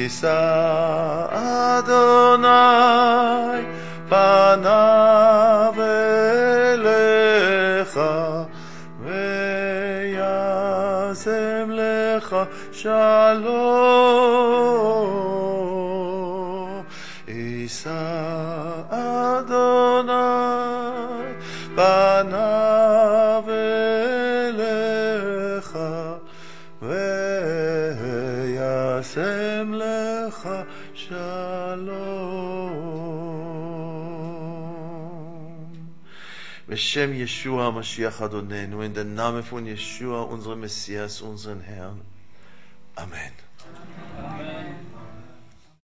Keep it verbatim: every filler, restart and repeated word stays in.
יישא אדוני פניו אליך וישם לך שלום. יישא אדוני פניו אליך וישם לך שלום. Beshem Yeshua Mashiach Adonenu, in der Namen von Yeshua, unserem Messias, unseren Herrn. Amen.